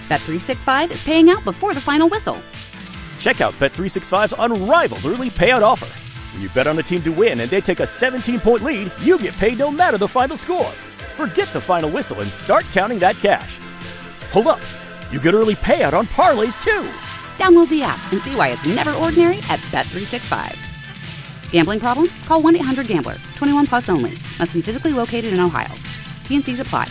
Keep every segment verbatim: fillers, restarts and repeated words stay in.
Bet three sixty-five is paying out before the final whistle. Check out Bet three sixty-five's unrivaled early payout offer. When you bet on a team to win and they take a seventeen-point lead, you get paid no matter the final score. Forget the final whistle and start counting that cash. Hold up. You get early payout on parlays, too. Download the app and see why it's never ordinary at Bet three sixty-five. Gambling problem? Call one eight hundred gambler. twenty-one plus only. Must be physically located in Ohio. T and C's apply.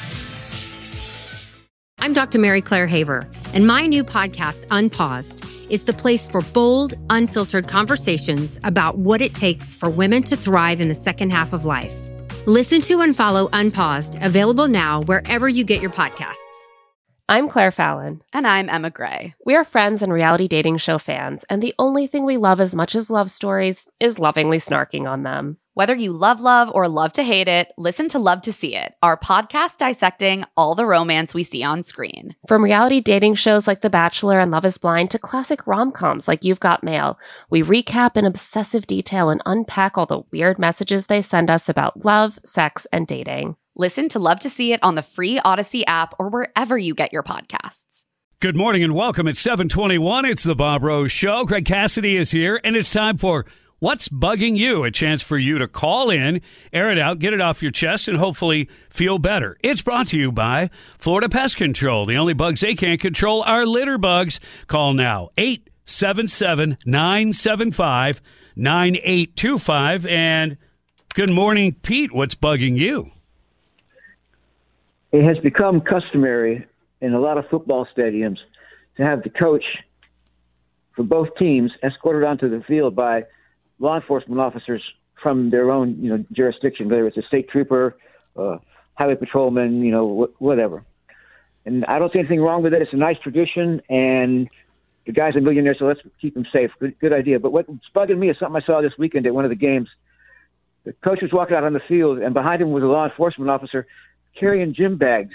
I'm Doctor Mary Claire Haver, and my new podcast, Unpaused, is the place for bold, unfiltered conversations about what it takes for women to thrive in the second half of life. Listen to and follow Unpaused, available now wherever you get your podcasts. I'm Claire Fallon. And I'm Emma Gray. We are friends and reality dating show fans, and the only thing we love as much as love stories is lovingly snarking on them. Whether you love love or love to hate it, listen to Love to See It, our podcast dissecting all the romance we see on screen. From reality dating shows like The Bachelor and Love is Blind to classic rom-coms like You've Got Mail, we recap in obsessive detail and unpack all the weird messages they send us about love, sex, and dating. Listen to Love to See It on the free Odyssey app or wherever you get your podcasts. Good morning and welcome. It's seven twenty-one. It's the Bob Rose Show. Greg Cassidy is here, and it's time for What's Bugging You? A chance for you to call in, air it out, get it off your chest, and hopefully feel better. It's brought to you by Florida Pest Control. The only bugs they can't control are litter bugs. Call now, eight seven seven, nine seven five, nine eight two five. And good morning, Pete. What's bugging you? It has become customary in a lot of football stadiums to have the coach for both teams escorted onto the field by law enforcement officers from their own, you know, jurisdiction, whether it's a state trooper, uh, highway patrolman, you know, wh- whatever. And I don't see anything wrong with it. It's a nice tradition, and the guy's a millionaire, so let's keep him safe. Good, good idea. But what's bugging me is something I saw this weekend at one of the games. The coach was walking out on the field, and behind him was a law enforcement officer carrying gym bags.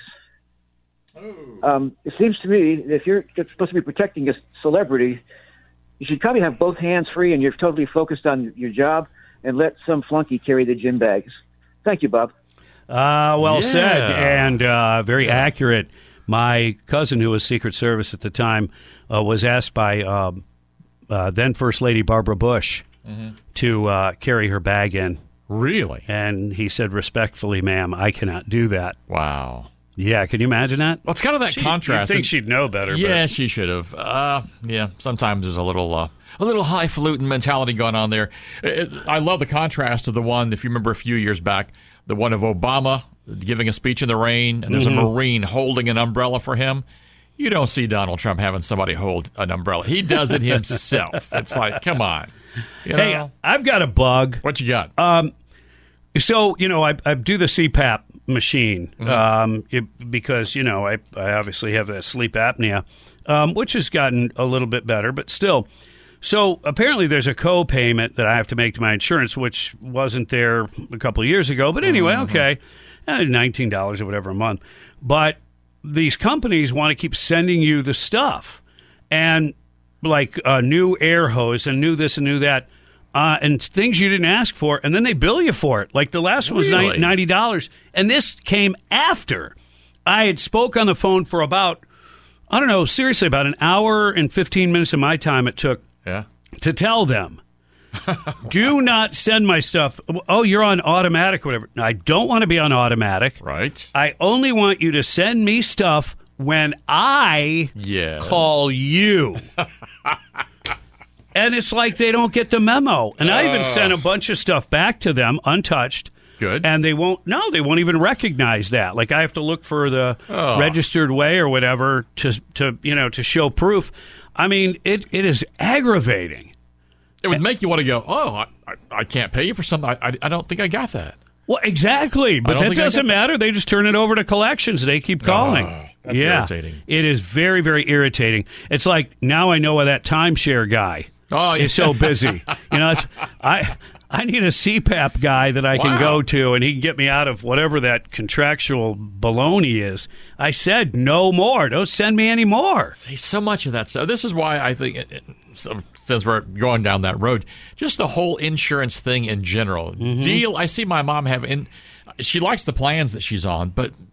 Um, it seems to me that if you're supposed to be protecting a celebrity, you should probably have both hands free and you're totally focused on your job and let some flunky carry the gym bags. Thank you, Bob. Uh, well Yeah. said, and uh, very accurate. My cousin, who was Secret Service at the time, uh, was asked by um, uh, then First Lady Barbara Bush mm-hmm. to uh, carry her bag in. Really? And he said, respectfully, ma'am, I cannot do that. Wow. Yeah, can you imagine that? Well, it's kind of that she, contrast. You'd think she'd know better. Yeah, but. she should have. Uh, yeah, sometimes there's a little uh, a little highfalutin mentality going on there. It, I love the contrast of the one, if you remember a few years back, the one of Obama giving a speech in the rain, and there's mm-hmm. a Marine holding an umbrella for him. You don't see Donald Trump having somebody hold an umbrella. He does it himself. It's like, come on. You know? Hey, I've got a bug. What you got? Um, so, you know, I, I do the C PAP machine mm-hmm. um, it, because, you know, I, I obviously have a sleep apnea, um, which has gotten a little bit better, but still. So apparently there's a co-payment that I have to make to my insurance, which wasn't there a couple of years ago. But anyway, mm-hmm. okay, eh, nineteen dollars or whatever a month. But these companies want to keep sending you the stuff, and like a new air hose and new this and new that. Uh, and things you didn't ask for, and then they bill you for it. Like the last one was Really? ninety dollars, and this came after I had spoke on the phone for about, I don't know, seriously, about an hour and fifteen minutes of my time it took yeah. to tell them, do not send my stuff. Oh, you're on automatic or whatever. I don't want to be on automatic. Right. I only want you to send me stuff when I Yes. call you. And it's like they don't get the memo. And I even sent a bunch of stuff back to them, untouched. Good. And they won't, no, they won't even recognize that. Like I have to look for the Oh. registered way or whatever to, to, you know, to show proof. I mean, it, it is aggravating. It would make you want to go, oh, I, I, I can't pay you for something. I, I, I don't think I got that. Well, exactly. But don't that think I doesn't get that. matter. They just turn it over to collections. They keep calling. Oh, that's yeah. irritating. It is very, very irritating. It's like now I know why that timeshare guy Oh, yeah. is so busy. You know, it's, I I need a C PAP guy that I Wow. can go to, and he can get me out of whatever that contractual baloney is. I said no more. Don't send me any more. See, so much of that. So this is why I think, it, it, so, since we're going down that road, just the whole insurance thing in general. Mm-hmm. Deal. I see my mom have in. She likes the plans that she's on, but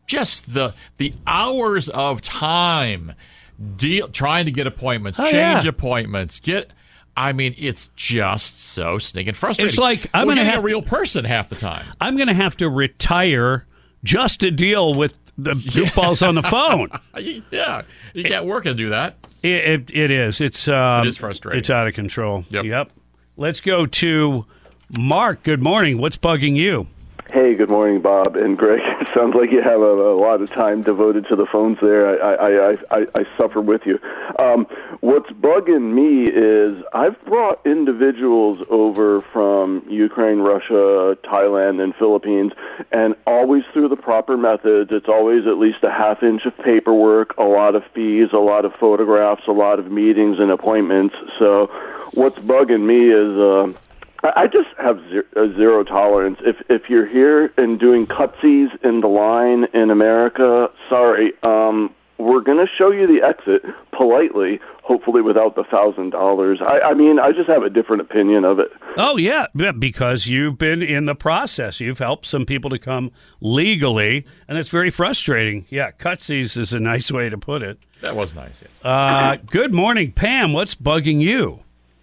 just the the hours of time deal trying to get appointments, oh, change yeah. appointments, get. I mean, it's just so stinking frustrating. It's like I'm We're going to have a real person half the time. I'm going to have to retire just to deal with the goofballs yeah. on the phone. yeah, you can't work and do that. It it, it is. It's um, it is frustrating. It's out of control. Yep. yep. Let's go to Mark. Good morning. What's bugging you? Hey, good morning, Bob and Greg. It sounds like you have a, a lot of time devoted to the phones there. I I, I, I, I suffer with you. Um, what's bugging me is I've brought individuals over from Ukraine, Russia, Thailand, and Philippines, and always through the proper methods. It's always at least a half inch of paperwork, a lot of fees, a lot of photographs, a lot of meetings and appointments. So what's bugging me is... Uh, I just have zero, zero tolerance. If if you're here and doing cutsies in the line in America, sorry, um, we're going to show you the exit politely, hopefully without the one thousand dollars. I, I mean, I just have a different opinion of it. Oh, yeah, because you've been in the process. You've helped some people to come legally, and it's very frustrating. Yeah, cutsies is a nice way to put it. That was nice, yeah. Uh, good morning, Pam. What's bugging you?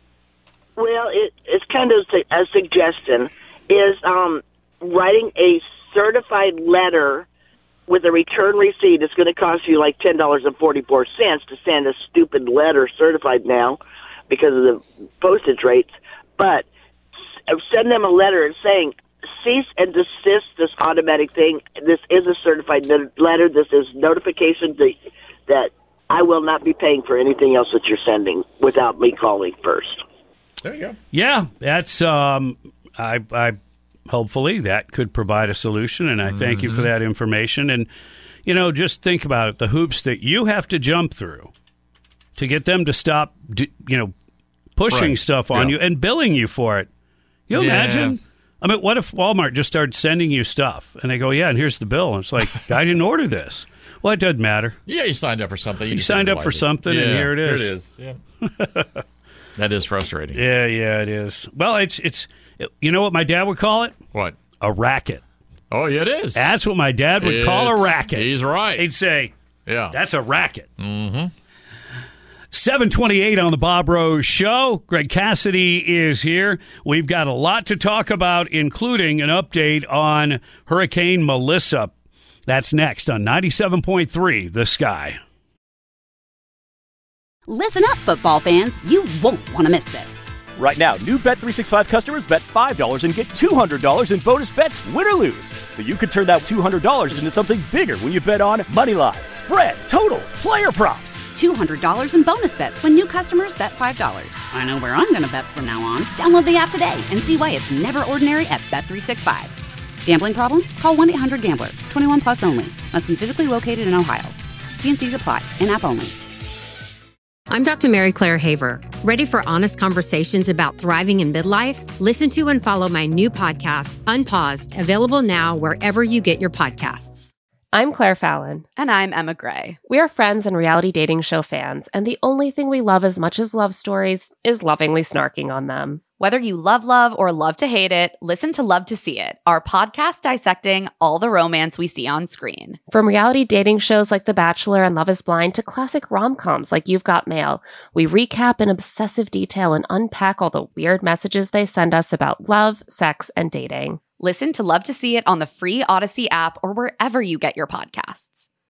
Well, it, it's kind of a suggestion, is um, writing a certified letter with a return receipt. It's going to cost you like ten dollars and forty-four cents to send a stupid letter certified now because of the postage rates. But send them a letter saying, cease and desist this automatic thing. This is a certified letter. This is notification to, that I will not be paying for anything else that you're sending without me calling first. There you go. Yeah, that's um, I, I hopefully that could provide a solution, and I mm-hmm. thank you for that information. And you know, just think about it: the hoops that you have to jump through to get them to stop, you know, pushing right. stuff on yeah. you and billing you for it. You yeah. imagine? I mean, what if Walmart just started sending you stuff, and they go, "Yeah, and here's the bill," and it's like, "I didn't order this." Well, it doesn't matter. Yeah, you signed up for something. You, you signed up for it. something, yeah, and here it is. Here it is. Yeah. That is frustrating. Yeah, yeah, it is. Well, it's it's. You know what my dad would call it? What? A racket. Oh, yeah, it is. That's what my dad would it's, call a racket. He's right. He'd say, "Yeah, that's a racket." Mm-hmm. seven twenty-eight on the Bob Rose Show. Greg Cassidy is here. We've got a lot to talk about, including an update on Hurricane Melissa. That's next on ninety-seven point three The Sky. Listen up, football fans. You won't want to miss this. Right now, new Bet three sixty-five customers bet five dollars and get two hundred dollars in bonus bets, win or lose. So you could turn that two hundred dollars into something bigger when you bet on money line, spread, totals, player props. two hundred dollars in bonus bets when new customers bet five dollars. I know where I'm going to bet from now on. Download the app today and see why it's never ordinary at Bet three sixty-five. Gambling problem? Call one eight hundred gambler. twenty-one plus only. Must be physically located in Ohio. T N Cs apply. In-app only. I'm Doctor Mary Claire Haver. Ready for honest conversations about thriving in midlife? Listen to and follow my new podcast, Unpaused, available now wherever you get your podcasts. I'm Claire Fallon. And I'm Emma Gray. We are friends and reality dating show fans, and the only thing we love as much as love stories is lovingly snarking on them. Whether you love love or love to hate it, listen to Love to See It, our podcast dissecting all the romance we see on screen. From reality dating shows like The Bachelor and Love is Blind to classic rom-coms like You've Got Mail, we recap in obsessive detail and unpack all the weird messages they send us about love, sex, and dating. Listen to Love to See It on the free Odyssey app or wherever you get your podcasts.